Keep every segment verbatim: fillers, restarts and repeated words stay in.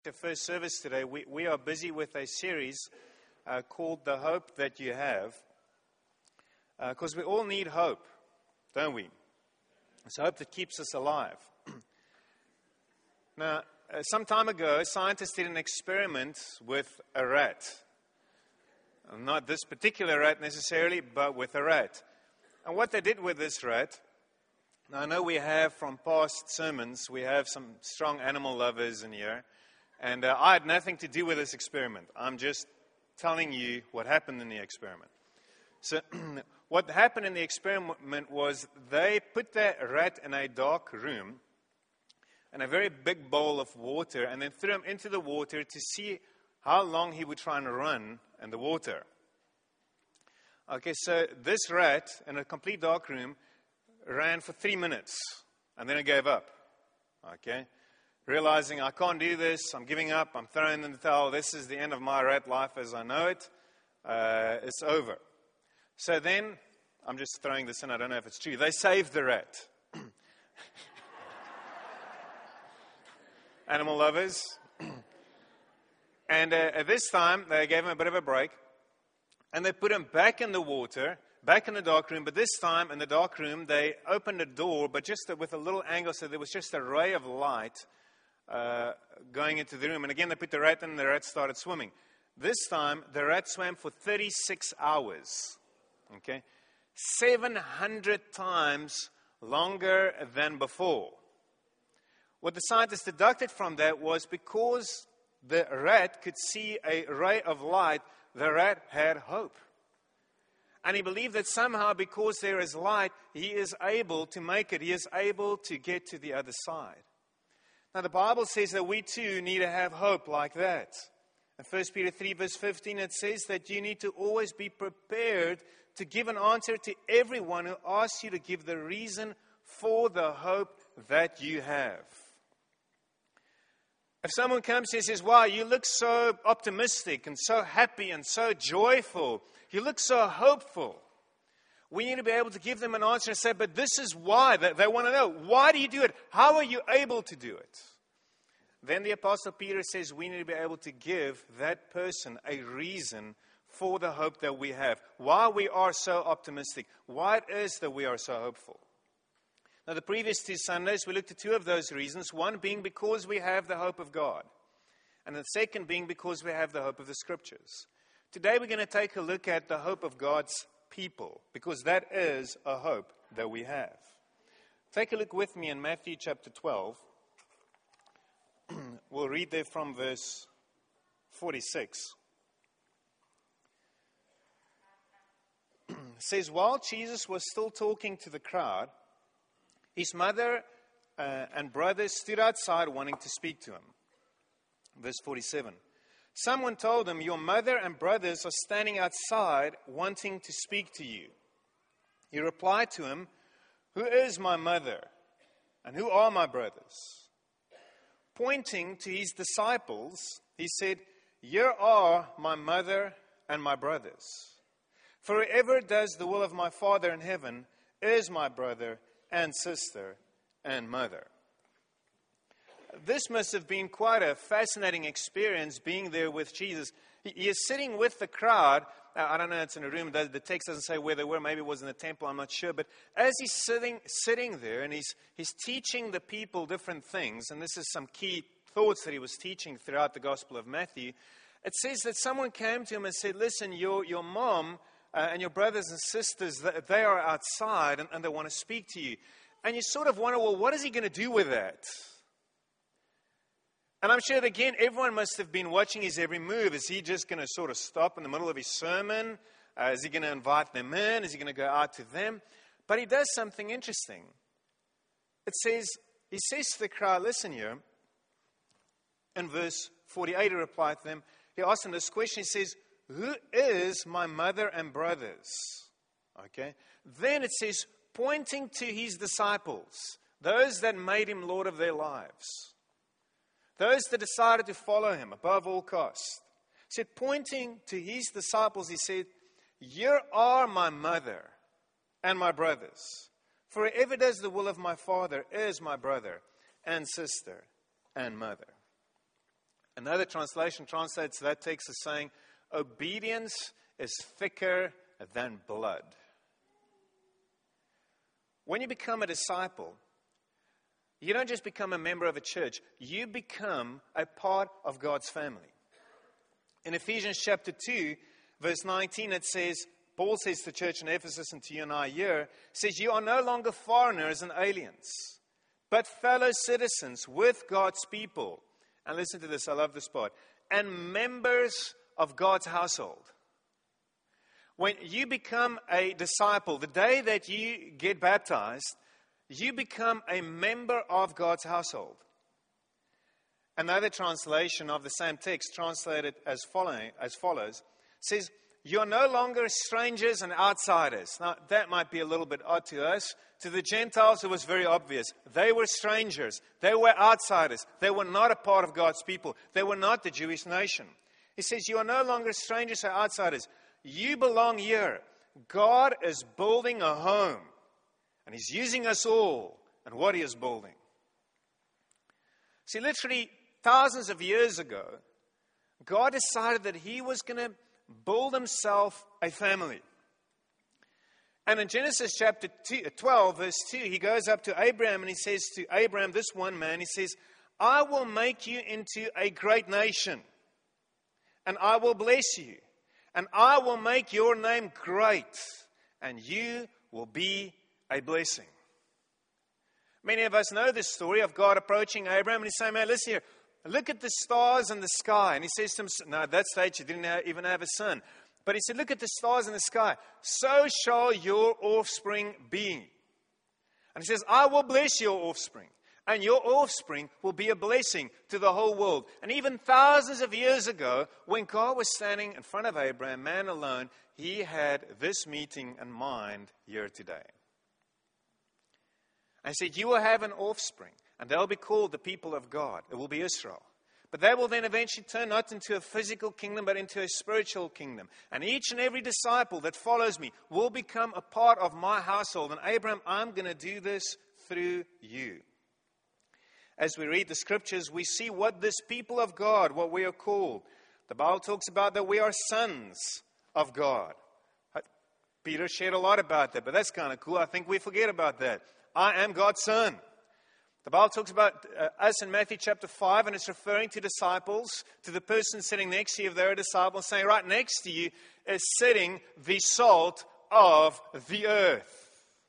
The first service today, we, we are busy with a series uh, called The Hope That You Have, because uh, we all need hope, don't we? It's hope that keeps us alive. Now, uh, some time ago, scientists did an experiment with a rat. Not this particular rat necessarily, but with a rat. And what they did with this rat, now I know we have from past sermons, we have some strong animal lovers in here. And uh, I had nothing to do with this experiment. I'm just telling you what happened in the experiment. So what happened in the experiment was they put the rat in a dark room and a very big bowl of water and then threw him into the water to see how long he would try and run in the water. Okay, so this rat in a complete dark room ran for three minutes and then it gave up. Okay. Realizing I can't do this, I'm giving up, I'm throwing in the towel, this is the end of my rat life as I know it, uh, it's over. So then, I'm just throwing this in, I don't know if it's true, they saved the rat. Animal lovers. And uh, at this time, they gave him a bit of a break, and they put him back in the water, back in the dark room, but this time in the dark room, they opened a door, but just with a little angle, so there was just a ray of light Uh, going into the room. And again, they put the rat in and the rat started swimming. This time, the rat swam for thirty-six hours. Okay? seven hundred times longer than before. What the scientists deducted from that was because the rat could see a ray of light, the rat had hope. And he believed that somehow, because there is light, he is able to make it. He is able to get to the other side. Now, the Bible says that we too need to have hope like that. In First Peter three, verse fifteen, it says that you need to always be prepared to give an answer to everyone who asks you to give the reason for the hope that you have. If someone comes and says, wow, you look so optimistic and so happy and so joyful, you look so hopeful, we need to be able to give them an answer and say, but this is why. They want to know, why do you do it? How are you able to do it? Then the Apostle Peter says we need to be able to give that person a reason for the hope that we have. Why we are so optimistic. Why it is that we are so hopeful. Now, the previous two Sundays, we looked at two of those reasons. One being because we have the hope of God. And the second being because we have the hope of the Scriptures. Today we're going to take a look at the hope of God's people, because that is a hope that we have. Take a look with me in Matthew chapter twelve. We'll read there from verse forty-six. It says, while Jesus was still talking to the crowd, his mother uh, and brothers stood outside wanting to speak to him. Verse forty-seven. Someone told him, your mother and brothers are standing outside wanting to speak to you. He replied to him, who is my mother and who are my brothers? Pointing to his disciples, he said, here are my mother and my brothers. For whoever does the will of my Father in heaven is my brother and sister and mother. This must have been quite a fascinating experience, being there with Jesus. He is sitting with the crowd. I don't know, it's in a room. The text doesn't say where they were. Maybe it was in the temple. I'm not sure. But as he's sitting sitting there and he's, he's teaching the people different things, and this is some key thoughts that he was teaching throughout the Gospel of Matthew, it says that someone came to him and said, listen, your, your mom uh, and your brothers and sisters, they are outside and, and they want to speak to you. And you sort of wonder, well, what is he going to do with that? And I'm sure that, again, everyone must have been watching his every move. Is he just going to sort of stop in the middle of his sermon? Uh, is he going to invite them in? Is he going to go out to them? But he does something interesting. It says, he says to the crowd, listen here, in verse forty-eight, he replied to them, he asked them this question, he says, who is my mother and brothers? Okay. Then it says, pointing to his disciples, those that made him Lord of their lives. Those that decided to follow him above all cost. He said, pointing to his disciples, he said, here are my mother and my brothers. For whoever does the will of my Father is my brother and sister and mother. Another translation translates that text as saying, obedience is thicker than blood. When you become a disciple, you don't just become a member of a church, you become a part of God's family. In Ephesians chapter two, verse nineteen, it says, Paul says to the church in Ephesus and to you and I here, says, you are no longer foreigners and aliens, but fellow citizens with God's people. And listen to this, I love this part. And members of God's household. When you become a disciple, the day that you get baptized, you become a member of God's household. Another translation of the same text, translated as following, as follows, says, you are no longer strangers and outsiders. Now, that might be a little bit odd to us. To the Gentiles, it was very obvious. They were strangers. They were outsiders. They were not a part of God's people. They were not the Jewish nation. He says, you are no longer strangers or outsiders. You belong here. God is building a home. And He's using us all and what He is building. See, literally thousands of years ago, God decided that He was going to build Himself a family. And in Genesis chapter twelve, verse two, He goes up to Abraham and He says to Abraham, this one man, He says, I will make you into a great nation, and I will bless you, and I will make your name great, and you will be a blessing. Many of us know this story of God approaching Abraham and He's saying, man, listen here, look at the stars in the sky. And He says to him, no, at that stage He didn't have, even have a son. But He said, look at the stars in the sky. So shall your offspring be. And He says, I will bless your offspring. And your offspring will be a blessing to the whole world. And even thousands of years ago, when God was standing in front of Abraham, man alone, He had this meeting in mind here today. And He said, you will have an offspring, and they'll be called the people of God. It will be Israel. But they will then eventually turn not into a physical kingdom, but into a spiritual kingdom. And each and every disciple that follows me will become a part of my household. And Abraham, I'm going to do this through you. As we read the scriptures, we see what this people of God, what we are called. The Bible talks about that we are sons of God. Peter shared a lot about that, but that's kind of cool. I think we forget about that. I am God's son. The Bible talks about uh, us in Matthew chapter five, and it's referring to disciples, to the person sitting next to you if they're a disciple, saying right next to you is sitting the salt of the earth.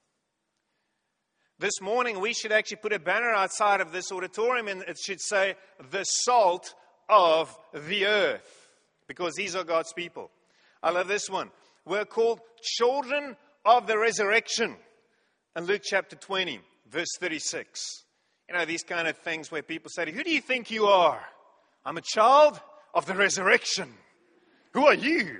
This morning we should actually put a banner outside of this auditorium, and it should say, the salt of the earth, because these are God's people. I love this one. We're called children of the resurrection. In Luke chapter twenty, verse thirty-six. You know, these kind of things where people say, who do you think you are? I'm a child of the resurrection. Who are you?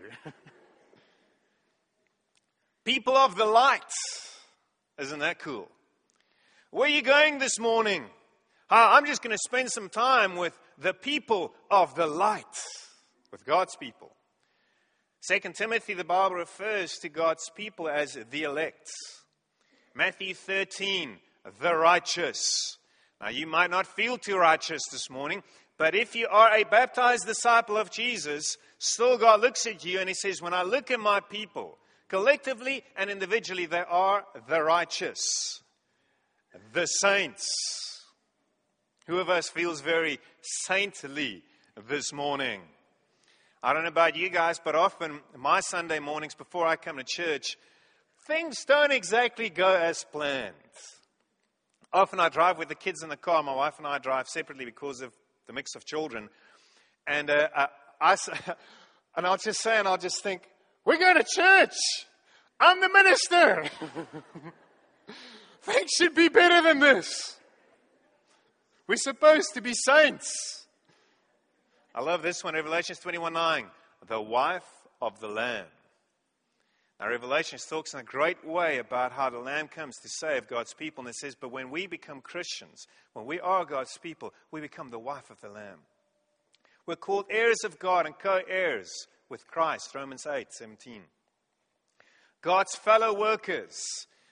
People of the light. Isn't that cool? Where are you going this morning? I'm just going to spend some time with the people of the light, with God's people. Second Timothy, the Bible refers to God's people as the elect. Matthew thirteen, the righteous. Now, you might not feel too righteous this morning, but if you are a baptized disciple of Jesus, still God looks at you and He says, when I look at my people, collectively and individually, they are the righteous, the saints. Who of us feels very saintly this morning? I don't know about you guys, but often my Sunday mornings before I come to church, things don't exactly go as planned. Often I drive with the kids in the car. My wife and I drive separately because of the mix of children. And uh, I, I, and I'll just say, and I'll just think, we're going to church. I'm the minister. Things should be better than this. We're supposed to be saints. I love this one, Revelation twenty-one nine. The wife of the Lamb. Now, Revelation talks in a great way about how the Lamb comes to save God's people. And it says, but when we become Christians, when we are God's people, we become the wife of the Lamb. We're called heirs of God and co-heirs with Christ, Romans eight seventeen. God's fellow workers.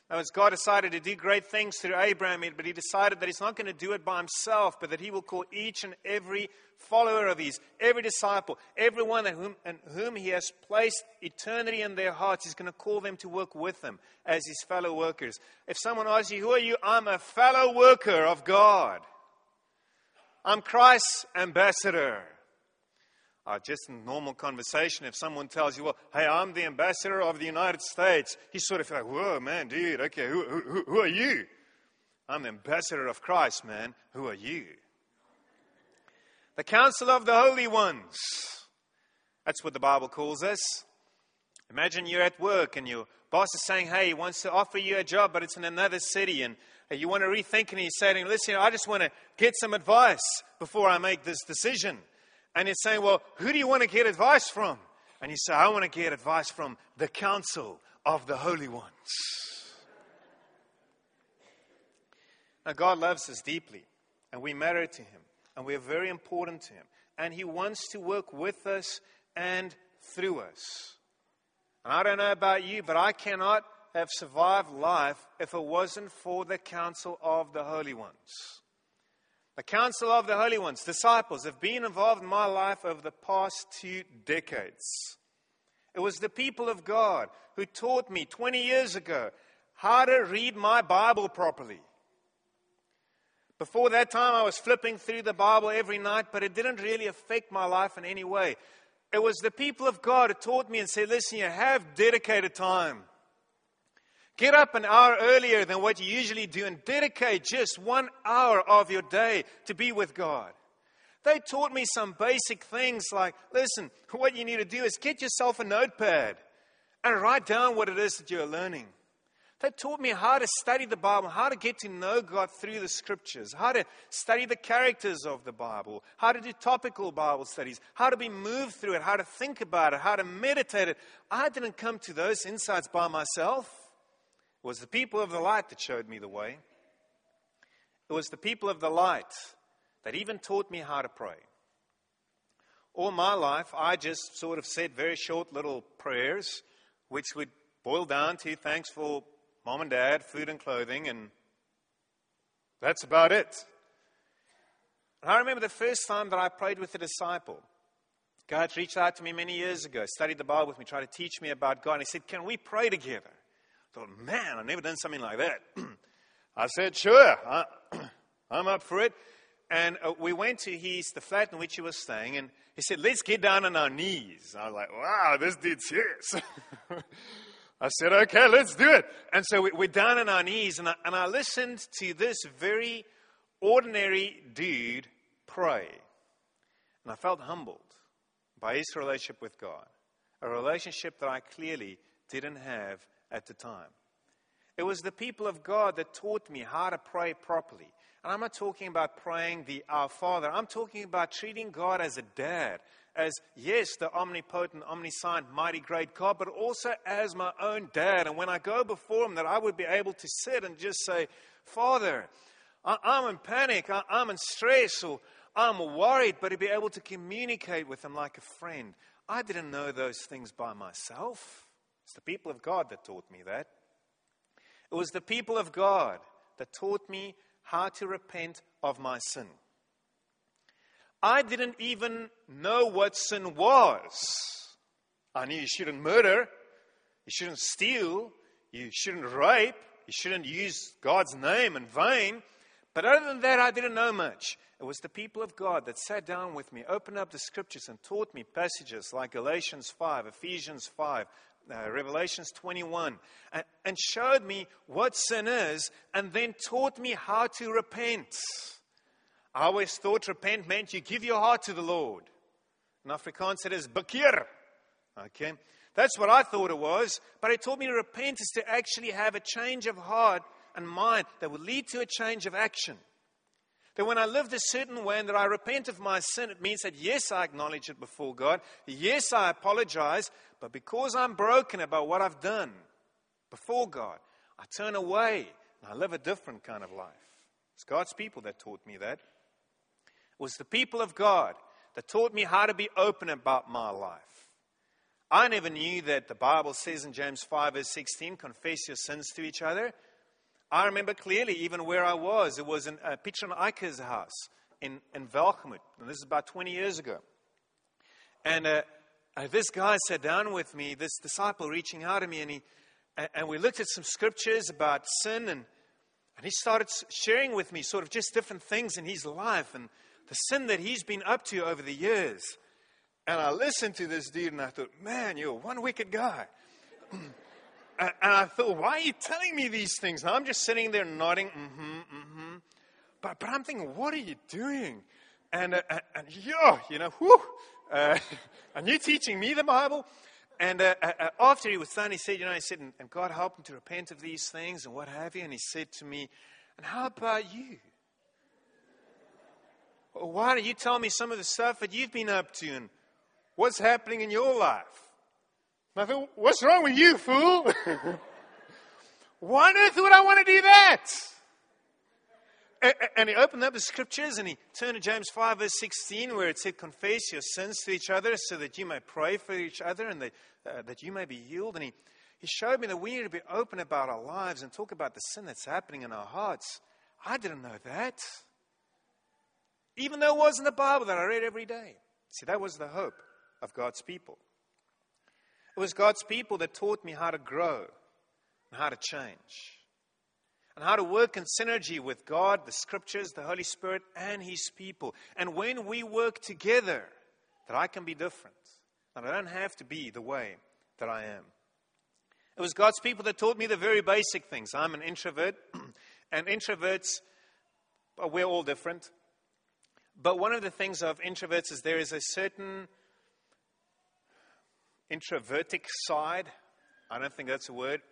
As God decided to do great things through Abraham, but he decided that he's not going to do it by himself, but that he will call each and every follower of his, every disciple, everyone in whom, in whom he has placed eternity in their hearts, he's going to call them to work with him as his fellow workers. If someone asks you, who are you? I'm a fellow worker of God. I'm Christ's ambassador. Uh, just in normal conversation, if someone tells you, well, hey, I'm the ambassador of the United States, you sort of like, whoa, man, dude, okay, who, who, who are you? I'm the ambassador of Christ, man. Who are you? The council of the holy ones. That's what the Bible calls us. Imagine you're at work and your boss is saying, hey, he wants to offer you a job, but it's in another city, and you want to rethink, and he's saying, listen, I just want to get some advice before I make this decision. And he's saying, well, who do you want to get advice from? And you say, I want to get advice from the council of the holy ones. Now, God loves us deeply, and we matter to him, and we are very important to him. And he wants to work with us and through us. And I don't know about you, but I cannot have survived life if it wasn't for the council of the holy ones. The council of the holy ones, disciples, have been involved in my life over the past two decades. It was the people of God who taught me twenty years ago how to read my Bible properly. Before that time, I was flipping through the Bible every night, but it didn't really affect my life in any way. It was the people of God who taught me and said, listen, you have dedicated time. Get up an hour earlier than what you usually do and dedicate just one hour of your day to be with God. They taught me some basic things like, listen, what you need to do is get yourself a notepad and write down what it is that you're learning. They taught me how to study the Bible, how to get to know God through the Scriptures, how to study the characters of the Bible, how to do topical Bible studies, how to be moved through it, how to think about it, how to meditate it. I didn't come to those insights by myself. It was the people of the light that showed me the way. It was the people of the light that even taught me how to pray. All my life, I just sort of said very short little prayers, which would boil down to thanks for mom and dad, food and clothing, and that's about it. And I remember the first time that I prayed with a disciple. God reached out to me many years ago, studied the Bible with me, tried to teach me about God, and he said, can we pray together? I thought, man, I've never done something like that. I said, sure, I, I'm up for it. And uh, we went to his, the flat in which he was staying, and he said, let's get down on our knees. I was like, wow, this dude's serious. I said, okay, let's do it. And so we, we're down on our knees, and I, and I listened to this very ordinary dude pray. And I felt humbled by his relationship with God, a relationship that I clearly didn't have at the time. It was the people of God that taught me how to pray properly. And I'm not talking about praying the Our Father. I'm talking about treating God as a dad, as, yes, the omnipotent, omniscient, mighty, great God, but also as my own dad. And when I go before him, that I would be able to sit and just say, Father, I, I'm in panic, I, I'm in stress, or I'm worried, but to be able to communicate with him like a friend. I didn't know those things by myself. It's the people of God that taught me that. It was the people of God that taught me how to repent of my sin. I didn't even know what sin was. I knew you shouldn't murder, you shouldn't steal, you shouldn't rape, you shouldn't use God's name in vain. But other than that, I didn't know much. It was the people of God that sat down with me, opened up the Scriptures, and taught me passages like Galatians five, Ephesians five, Uh, Revelations twenty-one, and, and showed me what sin is, and then taught me how to repent. I always thought repent meant you give your heart to the Lord. In Afrikaans it is bekeer. Okay, that's what I thought it was, but it taught me to repent is to actually have a change of heart and mind that would lead to a change of action. That when I lived a certain way and that I repent of my sin, it means that yes, I acknowledge it before God. Yes, I apologize. But because I'm broken about what I've done before God, I turn away and I live a different kind of life. It's God's people that taught me that. It was the people of God that taught me how to be open about my life. I never knew that the Bible says in James five, verse sixteen, confess your sins to each other. I remember clearly even where I was. It was in uh, Pietron Eiker's house in, in Velgemoot. And this is about twenty years ago. And uh, uh, this guy sat down with me, this disciple reaching out to me, and he and, and we looked at some scriptures about sin, and, and he started sharing with me sort of just different things in his life and the sin that he's been up to over the years. And I listened to this dude, and I thought, man, you're one wicked guy. And I thought, why are you telling me these things? And I'm just sitting there nodding, mm-hmm, mm-hmm. But, but I'm thinking, what are you doing? And, uh, and, and yeah, you know, whew, uh, and you teaching me the Bible? And uh, uh, after he was done, he said, you know, he said, and, and God helped him to repent of these things and what have you. And he said to me, and how about you? Well, why don't you tell me some of the stuff that you've been up to and what's happening in your life? And I thought, what's wrong with you, fool? Why on earth would I want to do that? And he opened up the scriptures and he turned to James five, verse sixteen, where it said, confess your sins to each other so that you may pray for each other and that, uh, that you may be healed. And he, he showed me that we need to be open about our lives and talk about the sin that's happening in our hearts. I didn't know that. Even though it was in the Bible that I read every day. See, that was the hope of God's people. It was God's people that taught me how to grow and how to change. And how to work in synergy with God, the Scriptures, the Holy Spirit, and His people. And when we work together, that I can be different. And I don't have to be the way that I am. It was God's people that taught me the very basic things. I'm an introvert. And introverts, well, we're all different. But one of the things of introverts is there is a certain introvertic side. I don't think that's a word.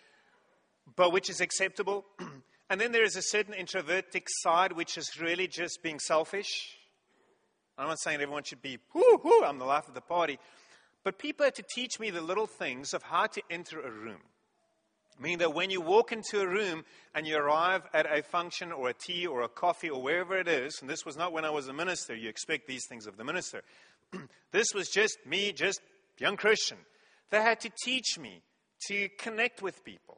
But which is acceptable. And then there is a certain introvertic side which is really just being selfish. I'm not saying everyone should be, whoo, whoo, I'm the life of the party. But people had to teach me the little things of how to enter a room. Meaning that when you walk into a room and you arrive at a function or a tea or a coffee or wherever it is, and this was not when I was a minister, you expect these things of the minister. This was just me, just young Christian. They had to teach me to connect with people.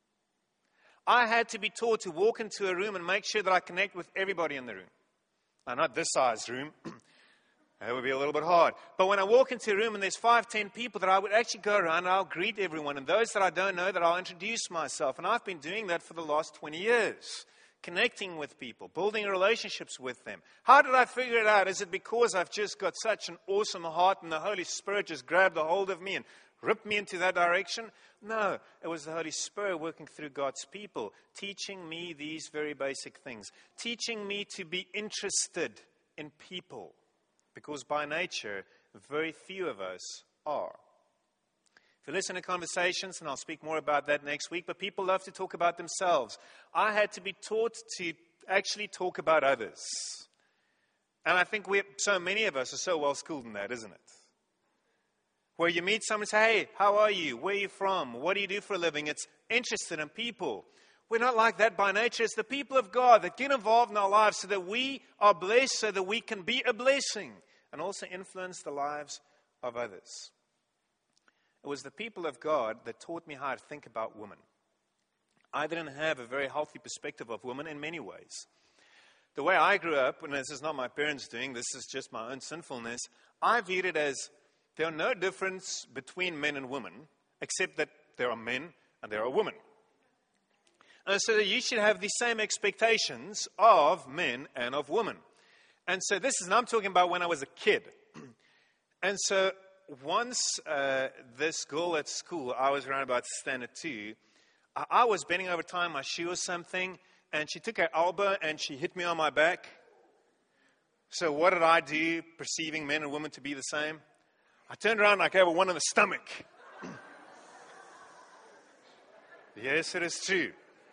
I had to be taught to walk into a room and make sure that I connect with everybody in the room. Now, not this size room. That would be a little bit hard. But when I walk into a room and there's five, ten people, that I would actually go around and I'll greet everyone. And those that I don't know, that I'll introduce myself. And I've been doing that for the last twenty years. Connecting with people, building relationships with them. How did I figure it out? Is it because I've just got such an awesome heart and the Holy Spirit just grabbed a hold of me and ripped me into that direction? No, it was the Holy Spirit working through God's people, teaching me these very basic things. Teaching me to be interested in people. Because by nature, very few of us are. If you listen to conversations, and I'll speak more about that next week, but people love to talk about themselves. I had to be taught to actually talk about others. And I think we, so many of us are so well schooled in that, isn't it? Where you meet someone and say, hey, how are you? Where are you from? What do you do for a living? It's interested in people. We're not like that by nature. It's the people of God that get involved in our lives so that we are blessed, so that we can be a blessing and also influence the lives of others. It was the people of God that taught me how to think about women. I didn't have a very healthy perspective of women in many ways. The way I grew up, and this is not my parents' doing, this is just my own sinfulness, I viewed it as there are no difference between men and women, except that there are men and there are women. And so that you should have the same expectations of men and of women. And so this is, and I'm talking about when I was a kid. And so once uh, this girl at school, I was around about standard two, I, I was bending over tying my shoe or something, and she took her elbow and she hit me on my back. So what did I do, perceiving men and women to be the same? I turned around and I gave her one in the stomach. Yes, it is true.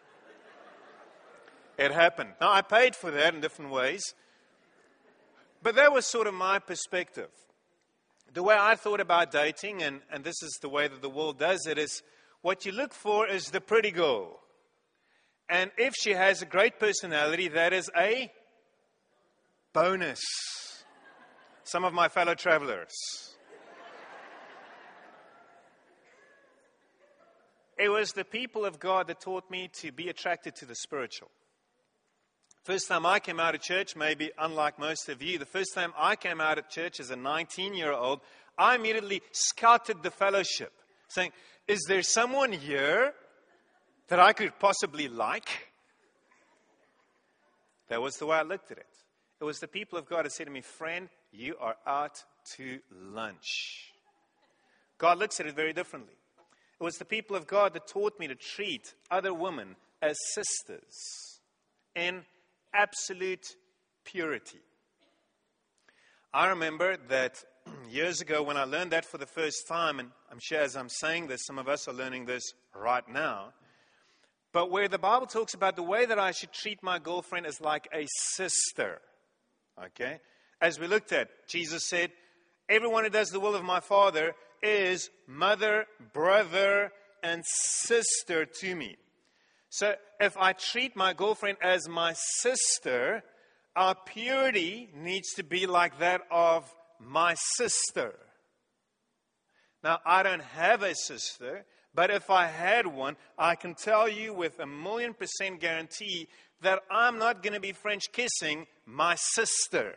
It happened. Now, I paid for that in different ways. But that was sort of my perspective. The way I thought about dating, and, and this is the way that the world does it, is what you look for is the pretty girl. And if she has a great personality, that is a bonus. Some of my fellow travelers. It was the people of God that taught me to be attracted to the spiritual. First time I came out of church, maybe unlike most of you, the first time I came out of church as a nineteen-year-old, I immediately scouted the fellowship, saying, is there someone here that I could possibly like? That was the way I looked at it. It was the people of God that said to me, friend, you are out to lunch. God looks at it very differently. It was the people of God that taught me to treat other women as sisters in absolute purity. I remember that years ago when I learned that for the first time, and I'm sure as I'm saying this, some of us are learning this right now, but where the Bible talks about the way that I should treat my girlfriend is like a sister. Okay? As we looked at, Jesus said, everyone who does the will of my Father is mother, brother, and sister to me. So if I treat my girlfriend as my sister, our purity needs to be like that of my sister. Now, I don't have a sister, but if I had one, I can tell you with a million percent guarantee that I'm not going to be French kissing my sister.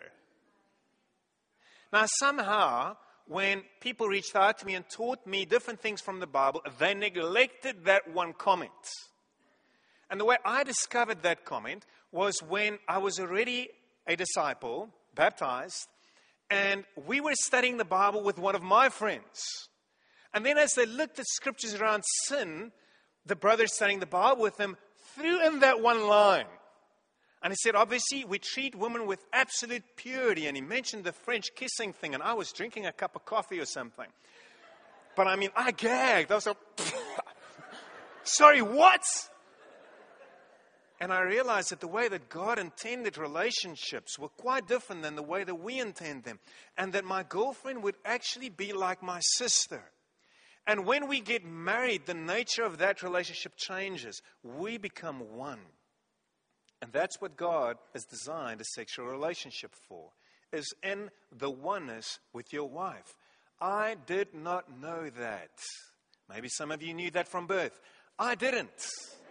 Now, somehow, when people reached out to me and taught me different things from the Bible, they neglected that one comment. And the way I discovered that comment was when I was already a disciple, baptized, and we were studying the Bible with one of my friends. And then as they looked at scriptures around sin, the brother studying the Bible with them threw in that one line. And he said, obviously, we treat women with absolute purity. And he mentioned the French kissing thing. And I was drinking a cup of coffee or something. But I mean, I gagged. I was like, sorry, what? And I realized that the way that God intended relationships were quite different than the way that we intend them. And that my girlfriend would actually be like my sister. And when we get married, the nature of that relationship changes. We become one. And that's what God has designed a sexual relationship for, is in the oneness with your wife. I did not know that. Maybe some of you knew that from birth. I didn't.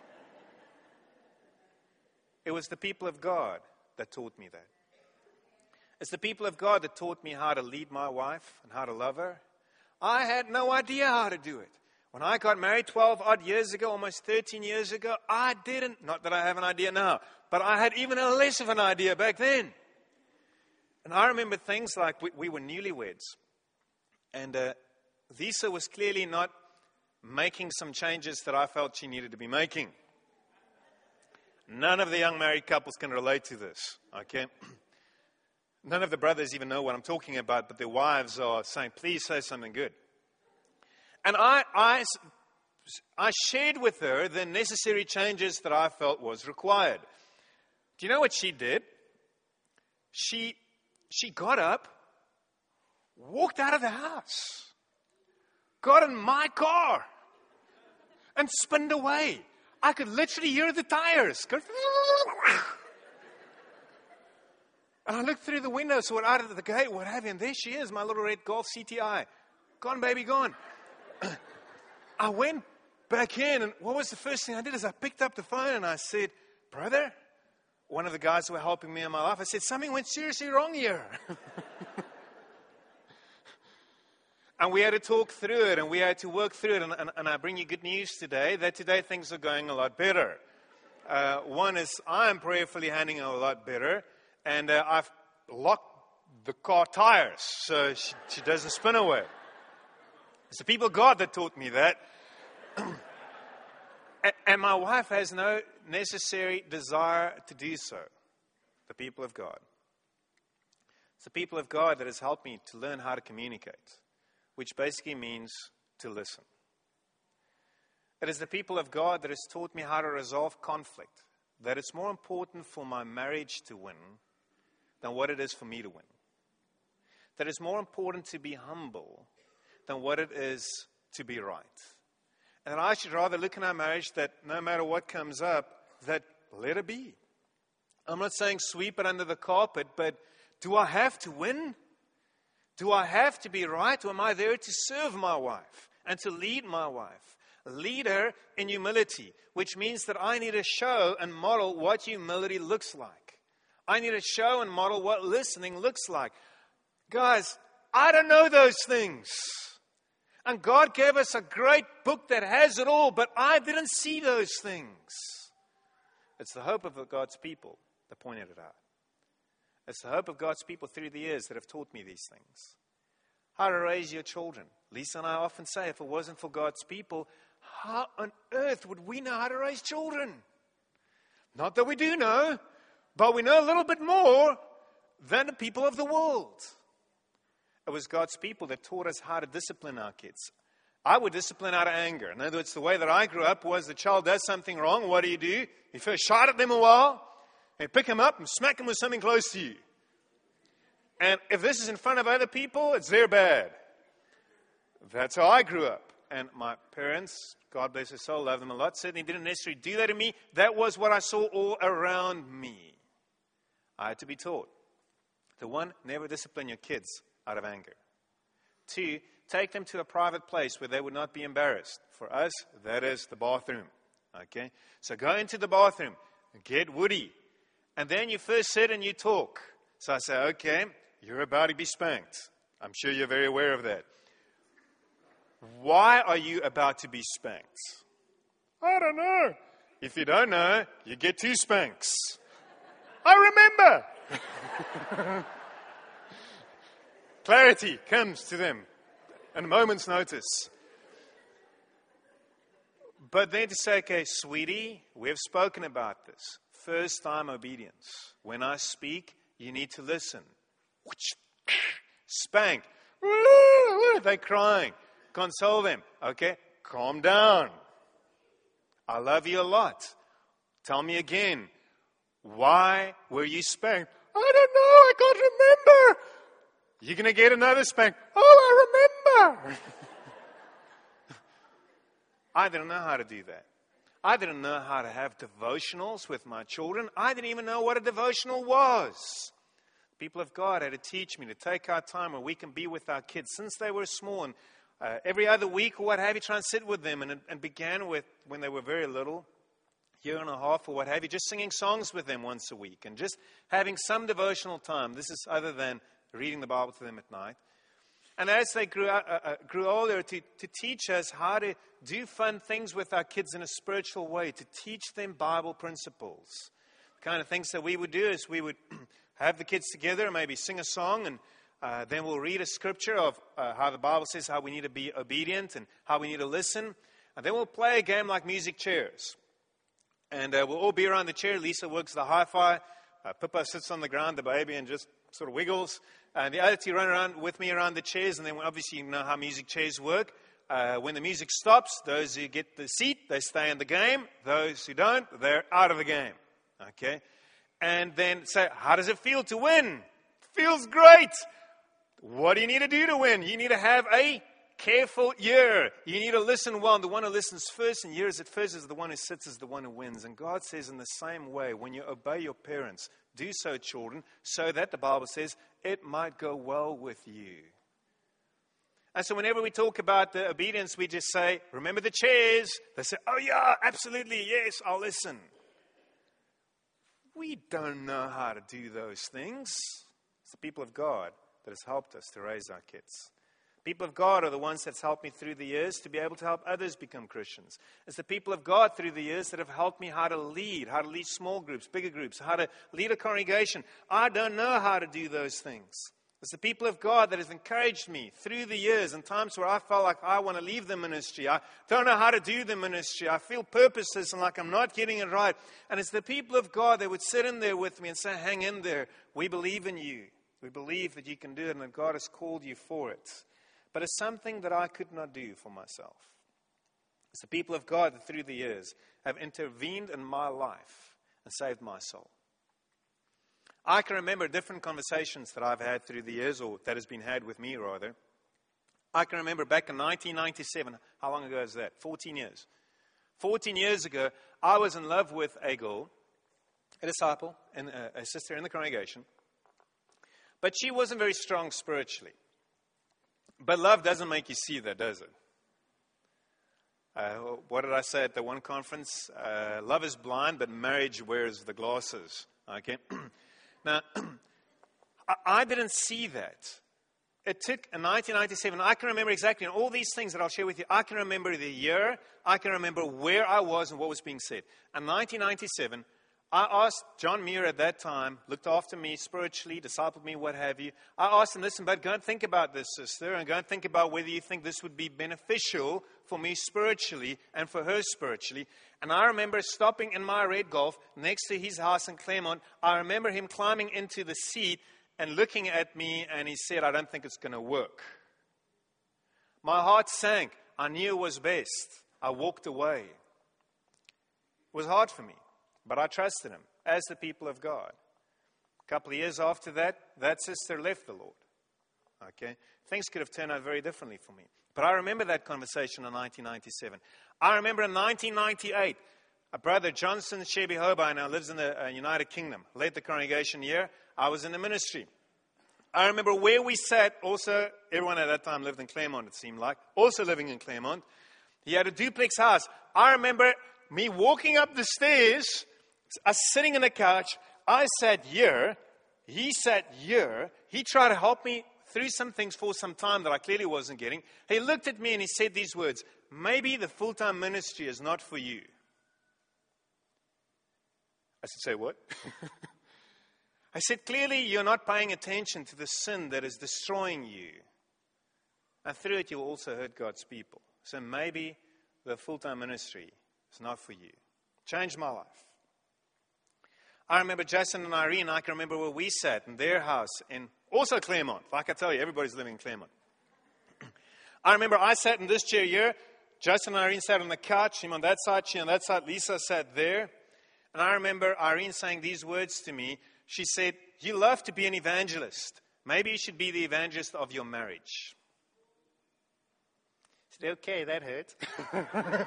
It was the people of God that taught me that. It's the people of God that taught me how to lead my wife and how to love her. I had no idea how to do it. When I got married twelve odd years ago, almost thirteen years ago, I didn't, not that I have an idea now, but I had even a less of an idea back then. And I remember things like we, we were newlyweds. And uh, Lisa was clearly not making some changes that I felt she needed to be making. None of the young married couples can relate to this, okay? None of the brothers even know what I'm talking about, but their wives are saying, please say something good. And I, I, I shared with her the necessary changes that I felt was required. Do you know what she did? She, she got up, walked out of the house, got in my car, and spinned away. I could literally hear the tires go. And I looked through the window, saw it out of the gate, what have you, and there she is, my little red Golf C T I. Gone, baby, gone. I went back in, and what was the first thing I did is I picked up the phone and I said, brother, one of the guys who were helping me in my life, I said, something went seriously wrong here. And we had to talk through it, and we had to work through it. And, and, and I bring you good news today, that today things are going a lot better. Uh, one is I am prayerfully handling a lot better, and uh, I've locked the car tires so she, she doesn't spin away. It's the people of God that taught me that. and, and my wife has no necessary desire to do so. The people of God. It's the people of God that has helped me to learn how to communicate, which basically means to listen. It is the people of God that has taught me how to resolve conflict, that it's more important for my marriage to win than what it is for me to win. That it's more important to be humble than what it is to be right. And I should rather look in our marriage that no matter what comes up, that let it be. I'm not saying sweep it under the carpet, but do I have to win? Do I have to be right, or am I there to serve my wife and to lead my wife? Leader in humility, which means that I need to show and model what humility looks like. I need to show and model what listening looks like. Guys, I don't know those things. And God gave us a great book that has it all, but I didn't see those things. It's the hope of God's people that pointed it out. It's the hope of God's people through the years that have taught me these things. How to raise your children. Lisa and I often say, if it wasn't for God's people, how on earth would we know how to raise children? Not that we do know, but we know a little bit more than the people of the world. It was God's people that taught us how to discipline our kids. I would discipline out of anger. In other words, the way that I grew up was the child does something wrong. What do you do? You first shout at them a while, and pick them up and smack them with something close to you. And if this is in front of other people, it's their bad. That's how I grew up. And my parents, God bless their soul, love them a lot, certainly didn't necessarily do that to me. That was what I saw all around me. I had to be taught. The one, never discipline your kids out of anger. Two, take them to a private place where they would not be embarrassed. For us, that is the bathroom. Okay? So go into the bathroom, get woody, and then you first sit and you talk. So I say, okay, you're about to be spanked. I'm sure you're very aware of that. Why are you about to be spanked? I don't know. If you don't know, you get two spanks. I remember. Clarity comes to them in a moment's notice. But then to say, okay, sweetie, we've spoken about this. First time obedience. When I speak, you need to listen. Spank. They're crying. Console them. Okay, calm down. I love you a lot. Tell me again. Why were you spanked? I don't know. I can't remember. You're going to get another spank. Oh, I remember. I didn't know how to do that. I didn't know how to have devotionals with my children. I didn't even know what a devotional was. People of God had to teach me to take our time where we can be with our kids since they were small. And uh, every other week or what have you, try and sit with them. And, and began with when they were very little, year and a half or what have you, just singing songs with them once a week. And just having some devotional time. This is other than reading the Bible to them at night. And as they grew, uh, uh, grew older, to, to teach us how to do fun things with our kids in a spiritual way, to teach them Bible principles. The kind of things that we would do is we would have the kids together and maybe sing a song, and uh, then we'll read a scripture of uh, how the Bible says how we need to be obedient and how we need to listen. And then we'll play a game like Music Chairs. And uh, we'll all be around the chair. Lisa works the hi-fi. Uh, Pippa sits on the ground, the baby, and just sort of wiggles. And the other two run around with me around the chairs. And then obviously you know how music chairs work. Uh, when the music stops, those who get the seat, they stay in the game. Those who don't, they're out of the game. Okay? And then say, how does it feel to win? Feels great. What do you need to do to win? You need to have a careful ear. You need to listen well. And the one who listens first and hears it first is the one who sits as the one who wins. And God says in the same way, when you obey your parents, do so, children, so that, the Bible says, it might go well with you. And so whenever we talk about the obedience, we just say, remember the chairs. They say, oh yeah, absolutely, yes, I'll listen. We don't know how to do those things. It's the people of God that has helped us to raise our kids. People of God are the ones that's helped me through the years to be able to help others become Christians. It's the people of God through the years that have helped me how to lead, how to lead small groups, bigger groups, how to lead a congregation. I don't know how to do those things. It's the people of God that has encouraged me through the years in times where I felt like I want to leave the ministry. I don't know how to do the ministry. I feel purposeless and like I'm not getting it right. And it's the people of God that would sit in there with me and say, hang in there. We believe in you. We believe that you can do it and that God has called you for it. But it's something that I could not do for myself. It's the people of God that through the years have intervened in my life and saved my soul. I can remember different conversations that I've had through the years, or that has been had with me rather. I can remember back in nineteen ninety-seven, how long ago is that? fourteen years. fourteen years ago, I was in love with a girl, a disciple, and a, a sister in the congregation. But she wasn't very strong spiritually. But love doesn't make you see that, does it? Uh, what did I say at the one conference? Uh, love is blind, but marriage wears the glasses. Okay. Now, I, I didn't see that. It took in nineteen ninety-seven. I can remember exactly, and all these things that I'll share with you, I can remember the year. I can remember where I was and what was being said. In nineteen ninety-seven, I asked John Muir at that time, looked after me spiritually, discipled me, what have you. I asked him, listen, but go and think about this, sister, and go and think about whether you think this would be beneficial for me spiritually and for her spiritually. And I remember stopping in my red Golf next to his house in Claremont. I remember him climbing into the seat and looking at me, and he said, I don't think it's going to work. My heart sank. I knew it was best. I walked away. It was hard for me. But I trusted him, as the people of God. A couple of years after that, that sister left the Lord. Okay? Things could have turned out very differently for me. But I remember that conversation in nineteen ninety-seven. I remember in nineteen ninety-eight, a brother, Johnson Sheby Hobai, now lives in the uh, United Kingdom, led the congregation here. I was in the ministry. I remember where we sat. Also, everyone at that time lived in Claremont, it seemed like. Also living in Claremont. He had a duplex house. I remember me walking up the stairs, us sitting on the couch. I sat here. He sat here. He tried to help me through some things for some time that I clearly wasn't getting. He looked at me and he said these words, maybe the full-time ministry is not for you. I said, say what? I said, clearly you're not paying attention to the sin that is destroying you. And through it, you'll also hurt God's people. So maybe the full-time ministry is not for you. Changed my life. I remember Jason and Irene. I can remember where we sat in their house in also Claremont. Like I tell you, everybody's living in Claremont. I remember I sat in this chair here. Jason and Irene sat on the couch. Him on that side, she on that side. Lisa sat there. And I remember Irene saying these words to me. She said, you love to be an evangelist. Maybe you should be the evangelist of your marriage. I said, okay, that hurt.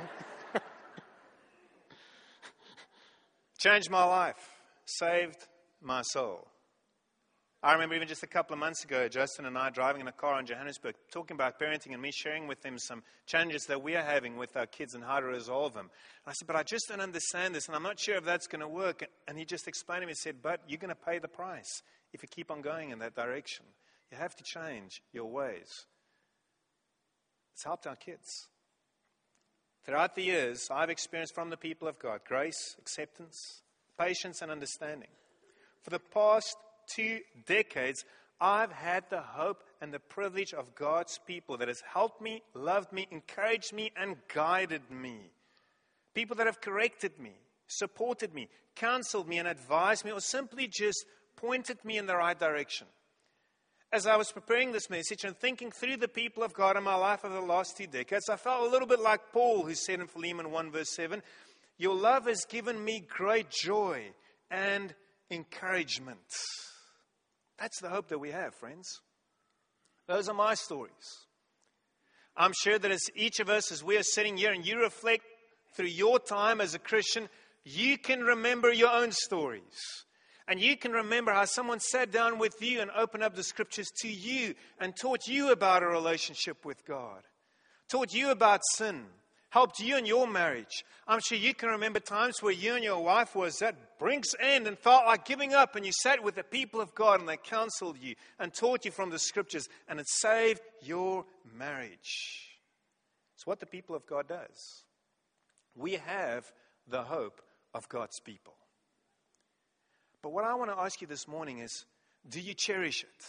Changed my life. Saved my soul. I remember even just a couple of months ago, Justin and I driving in a car in Johannesburg, talking about parenting and me sharing with him some challenges that we are having with our kids and how to resolve them. And I said, but I just don't understand this, and I'm not sure if that's going to work. And he just explained to me, he said, but you're going to pay the price if you keep on going in that direction. You have to change your ways. It's helped our kids. Throughout the years, I've experienced from the people of God grace, acceptance, patience, and understanding. For the past two decades, I've had the hope and the privilege of God's people that has helped me, loved me, encouraged me, and guided me. People that have corrected me, supported me, counseled me, and advised me, or simply just pointed me in the right direction. As I was preparing this message and thinking through the people of God in my life over the last two decades, I felt a little bit like Paul, who said in Philemon one verse seven, your love has given me great joy and encouragement. That's the hope that we have, friends. Those are my stories. I'm sure that as each of us, as we are sitting here and you reflect through your time as a Christian, you can remember your own stories. And you can remember how someone sat down with you and opened up the scriptures to you and taught you about a relationship with God, taught you about sin, helped you in your marriage. I'm sure you can remember times where you and your wife was at brink's end and felt like giving up, and you sat with the people of God and they counseled you and taught you from the scriptures, and it saved your marriage. It's what the people of God does. We have the hope of God's people. But what I want to ask you this morning is, do you cherish it?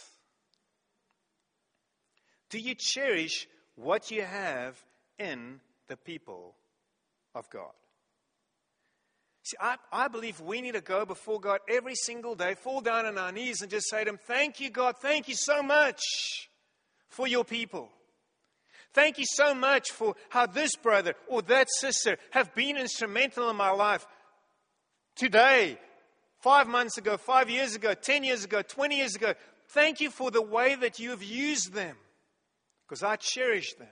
Do you cherish what you have in the people of God? See, I, I believe we need to go before God every single day, fall down on our knees and just say to Him, thank you, God, thank you so much for your people. Thank you so much for how this brother or that sister have been instrumental in my life today, five months ago, five years ago, ten years ago, twenty years ago. Thank you for the way that you have used them, because I cherish them.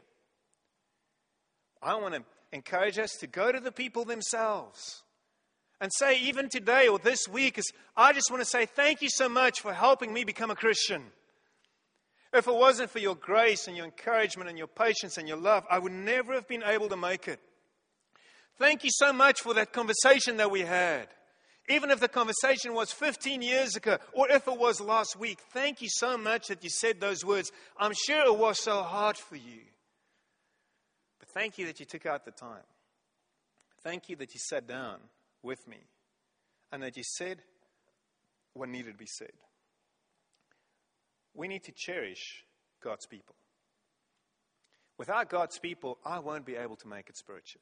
I want to encourage us to go to the people themselves and say, even today or this week, is I just want to say thank you so much for helping me become a Christian. If it wasn't for your grace and your encouragement and your patience and your love, I would never have been able to make it. Thank you so much for that conversation that we had. Even if the conversation was fifteen years ago, or if it was last week, thank you so much that you said those words. I'm sure it was so hard for you. But thank you that you took out the time. Thank you that you sat down with me and that you said what needed to be said. We need to cherish God's people. Without God's people, I won't be able to make it spiritually.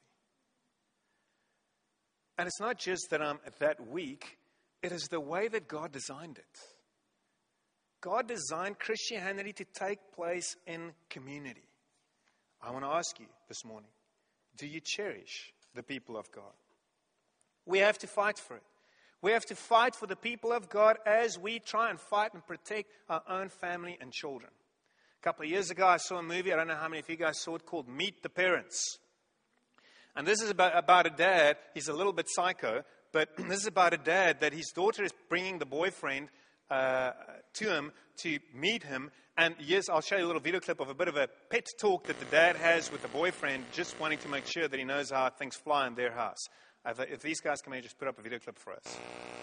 And it's not just that I'm that weak, it is the way that God designed it. God designed Christianity to take place in community. I want to ask you this morning, do you cherish the people of God? We have to fight for it. We have to fight for the people of God as we try and fight and protect our own family and children. A couple of years ago, I saw a movie, I don't know how many of you guys saw it, called Meet the Parents. And this is about, about a dad. He's a little bit psycho, but this is about a dad that his daughter is bringing the boyfriend uh, to him to meet him. And yes, I'll show you a little video clip of a bit of a pet talk that the dad has with the boyfriend, just wanting to make sure that he knows how things fly in their house. Uh, if these guys can maybe just put up a video clip for us.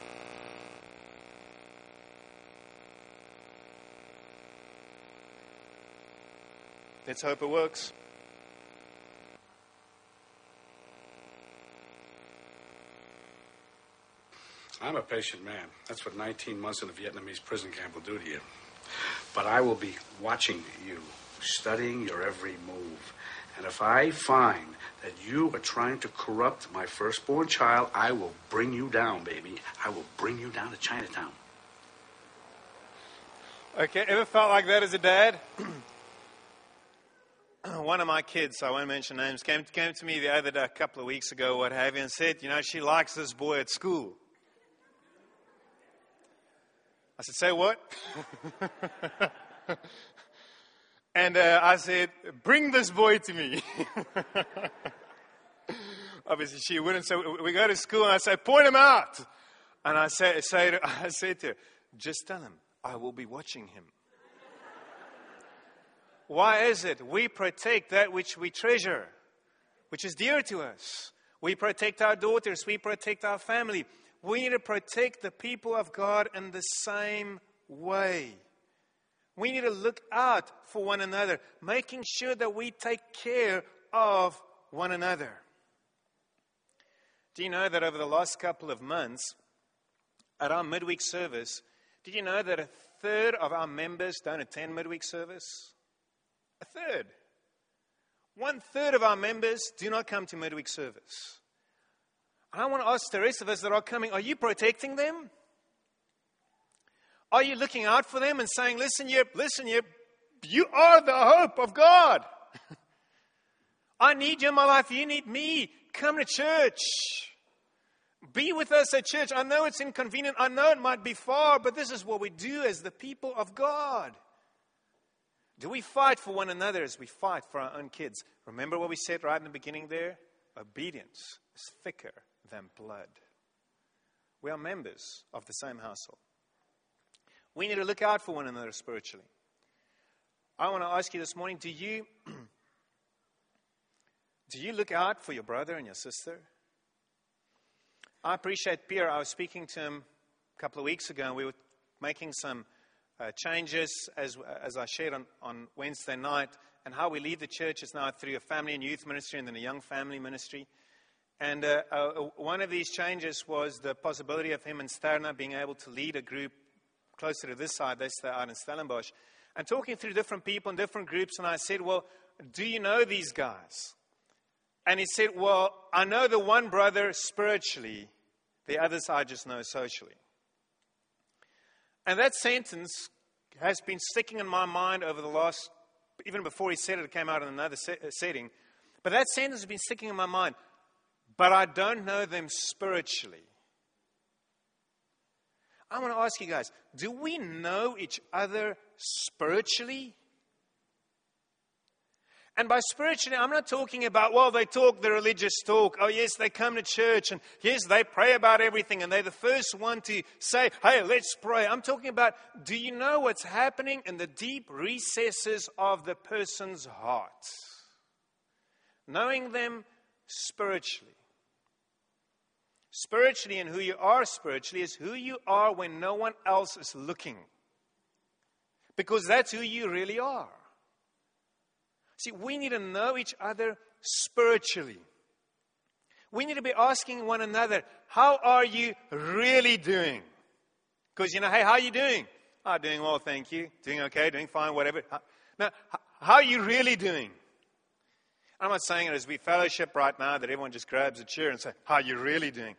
Let's hope it works. I'm a patient man. That's what nineteen months in a Vietnamese prison camp will do to you. But I will be watching you, studying your every move. And if I find that you are trying to corrupt my firstborn child, I will bring you down, baby. I will bring you down to Chinatown. Okay, ever felt like that as a dad? One of my kids, I won't mention names, came, came to me the other day, a couple of weeks ago, what have you, and said, you know, she likes this boy at school. I said, say what? And uh, I said, bring this boy to me. Obviously, she wouldn't. So we go to school, and I say, point him out. And I say, say to, I say to her, just tell him, I will be watching him. Why is it? We protect that which we treasure, which is dear to us. We protect our daughters. We protect our family. We need to protect the people of God in the same way. We need to look out for one another, making sure that we take care of one another. Do you know that over the last couple of months, at our midweek service, did you know that a third of our members don't attend midweek service? A third. One third of our members do not come to midweek service. And I want to ask the rest of us that are coming, are you protecting them? Are you looking out for them and saying, listen, you, listen, you, you are the hope of God. I need you in my life. You need me. Come to church. Be with us at church. I know it's inconvenient. I know it might be far, but this is what we do as the people of God. Do we fight for one another as we fight for our own kids? Remember what we said right in the beginning there? Obedience is thicker than blood. We are members of the same household. We need to look out for one another spiritually. I want to ask you this morning, do you, do you look out for your brother and your sister? I appreciate Pierre. I was speaking to him a couple of weeks ago, and we were making some uh, changes, as as I shared on, on Wednesday night, and how we lead the church is now through a family and youth ministry and then a young family ministry. And uh, uh, one of these changes was the possibility of him and Sterna being able to lead a group closer to this side. They stay out in Stellenbosch. And talking through different people in different groups, and I said, well, do you know these guys? And he said, well, I know the one brother spiritually, the others I just know socially. And that sentence has been sticking in my mind over the last, even before he said it, it came out in another setting. But that sentence has been sticking in my mind. But I don't know them spiritually. I want to ask you guys, do we know each other spiritually? And by spiritually, I'm not talking about, well, they talk the religious talk. Oh, yes, they come to church, and yes, they pray about everything, and they're the first one to say, hey, let's pray. I'm talking about, do you know what's happening in the deep recesses of the person's heart? Knowing them spiritually. spiritually and who you are spiritually is who you are when no one else is looking. Because that's who you really are. See, we need to know each other spiritually. We need to be asking one another, how are you really doing? Because, you know, hey, how are you doing? Oh, doing well, thank you. Doing okay, doing fine, whatever. Now, how are you really doing? I'm not saying it as we fellowship right now that everyone just grabs a chair and says, how are you really doing?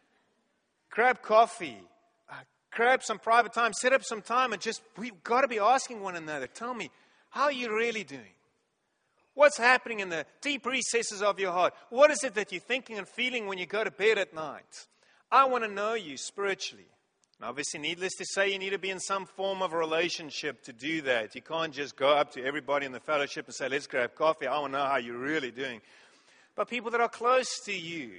Grab coffee. Uh, grab some private time. Set up some time and just, we've got to be asking one another, tell me, how are you really doing? What's happening in the deep recesses of your heart? What is it that you're thinking and feeling when you go to bed at night? I want to know you spiritually. And obviously, needless to say, you need to be in some form of a relationship to do that. You can't just go up to everybody in the fellowship and say, let's grab coffee. I want to know how you're really doing. But people that are close to you,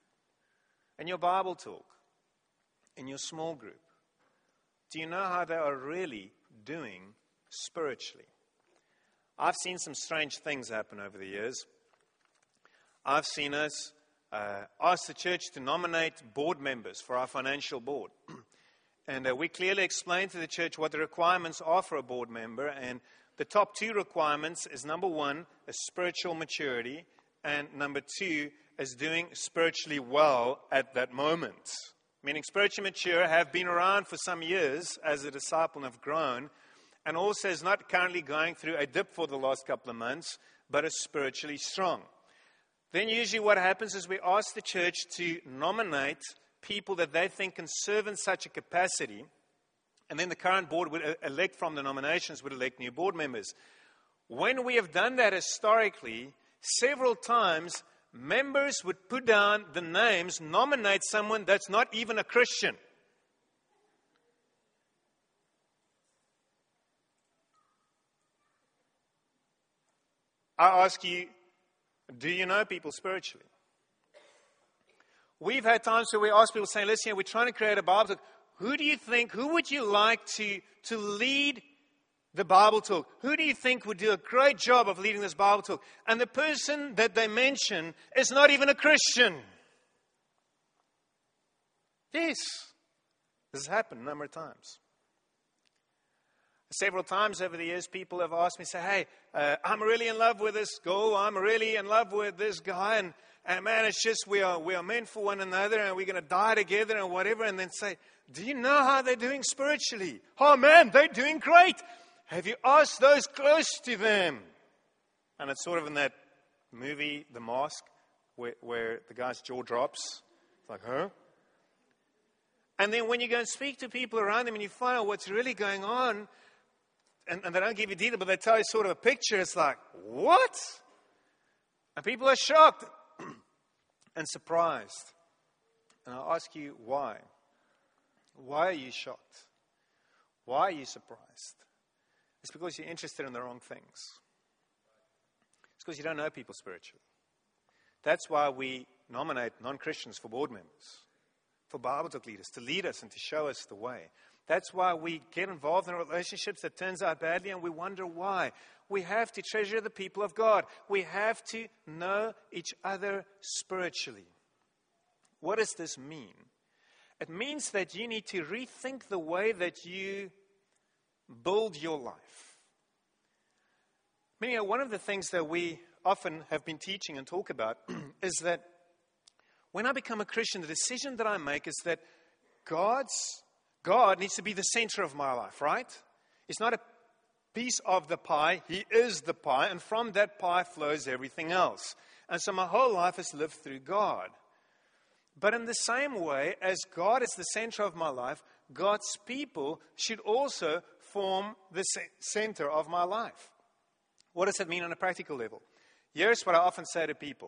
in your Bible talk, in your small group, do you know how they are really doing spiritually? I've seen some strange things happen over the years. I've seen us uh, ask the church to nominate board members for our financial board. And uh, we clearly explained to the church what the requirements are for a board member. And the top two requirements is, number one, a spiritual maturity. And number two, is doing spiritually well at that moment. Meaning spiritually mature, have been around for some years as a disciple and have grown. And also is not currently going through a dip for the last couple of months, but is spiritually strong. Then usually what happens is we ask the church to nominate people that they think can serve in such a capacity, and then the current board would elect from the nominations, would elect new board members. When we have done that historically, several times, members would put down the names, nominate someone that's not even a Christian. I ask you, do you know people spiritually? We've had times where we ask people saying, listen, we're trying to create a Bible talk. Who do you think, who would you like to, to lead the Bible talk? Who do you think would do a great job of leading this Bible talk? And the person that they mention is not even a Christian. Yes. This has happened a number of times. Several times over the years, people have asked me, say, hey, uh, I'm really in love with this girl. I'm really in love with this guy. And, and man, it's just we are we are meant for one another and we're going to die together and whatever. And then say, do you know how they're doing spiritually? Oh, man, they're doing great. Have you asked those close to them? And it's sort of in that movie, The Mask, where, where the guy's jaw drops. It's like, huh? And then when you go and speak to people around them and you find out what's really going on, And, and they don't give you detail, but they tell you sort of a picture. It's like, what? And people are shocked and surprised. And I'll ask you, why? Why are you shocked? Why are you surprised? It's because you're interested in the wrong things. It's because you don't know people spiritually. That's why we nominate non-Christians for board members, for Bible talk leaders, to lead us and to show us the way. That's why we get involved in relationships that turns out badly and we wonder why. We have to treasure the people of God. We have to know each other spiritually. What does this mean? It means that you need to rethink the way that you build your life. Meaning, one of the things that we often have been teaching and talk about is that when I become a Christian, the decision that I make is that God's God needs to be the center of my life, right? It's not a piece of the pie. He is the pie, and from that pie flows everything else. And so my whole life is lived through God. But in the same way, as God is the center of my life, God's people should also form the center of my life. What does that mean on a practical level? Here's what I often say to people.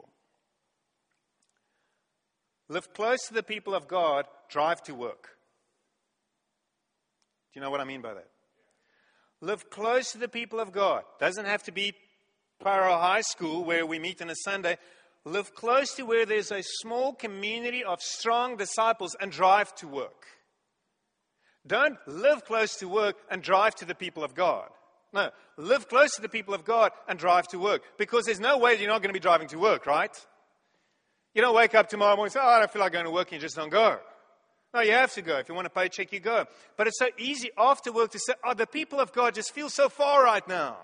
Live close to the people of God, drive to work. Do you know what I mean by that? Live close to the people of God. Doesn't have to be Paro High School where we meet on a Sunday. Live close to where there's a small community of strong disciples and drive to work. Don't live close to work and drive to the people of God. No, live close to the people of God and drive to work. Because there's no way you're not going to be driving to work, right? You don't wake up tomorrow morning and say, oh, I don't feel like going to work, and you just don't go. No, you have to go. If you want a paycheck, you go. But it's so easy after work to say, oh, the people of God just feel so far right now.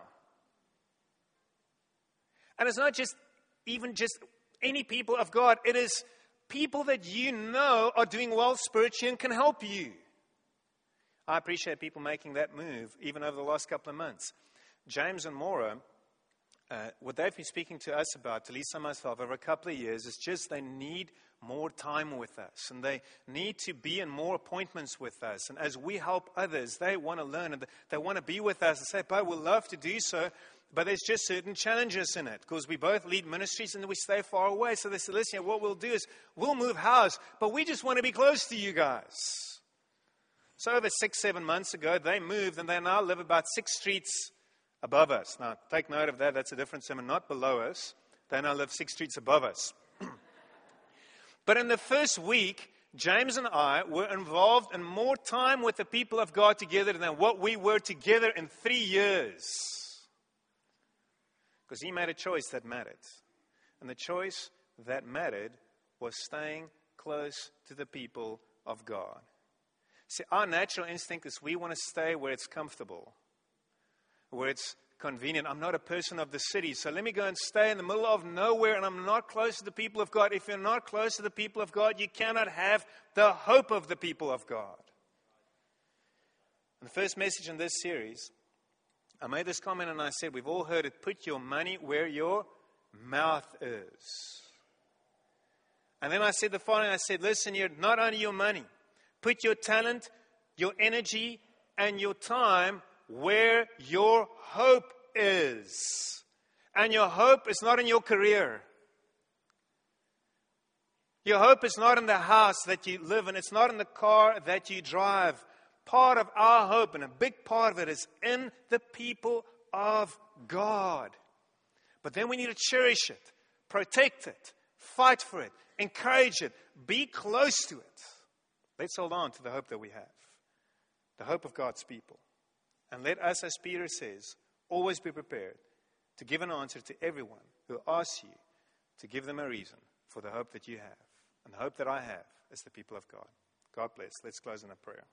And it's not just even just any people of God. It is people that you know are doing well spiritually and can help you. I appreciate people making that move even over the last couple of months. James and Maura, uh, what they've been speaking to us about, to Lisa and myself, over a couple of years, is just they need more time with us. And they need to be in more appointments with us. And as we help others, they want to learn and they want to be with us and say, but we'll love to do so. But there's just certain challenges in it because we both lead ministries and we stay far away. So they said, listen, what we'll do is we'll move house, but we just want to be close to you guys. So over six, seven months ago, they moved and they now live about six streets above us. Now, take note of that. That's a different sermon, not below us. They now live six streets above us. But in the first week, James and I were involved in more time with the people of God together than what we were together in three years. Because he made a choice that mattered. And the choice that mattered was staying close to the people of God. See, our natural instinct is we want to stay where it's comfortable, where it's convenient. I'm not a person of the city, so let me go and stay in the middle of nowhere, and I'm not close to the people of God. If you're not close to the people of God, you cannot have the hope of the people of God. In the first message in this series, I made this comment and I said, we've all heard it, put your money where your mouth is. And then I said the following, I said, listen here, not only your money, put your talent, your energy, and your time where your hope is. And your hope is not in your career. Your hope is not in the house that you live in. It's not in the car that you drive. Part of our hope, and a big part of it, is in the people of God. But then we need to cherish it, protect it, fight for it, encourage it, be close to it. Let's hold on to the hope that we have, the hope of God's people. And let us, as Peter says, always be prepared to give an answer to everyone who asks you to give them a reason for the hope that you have. And the hope that I have is the people of God. God bless. Let's close in a prayer.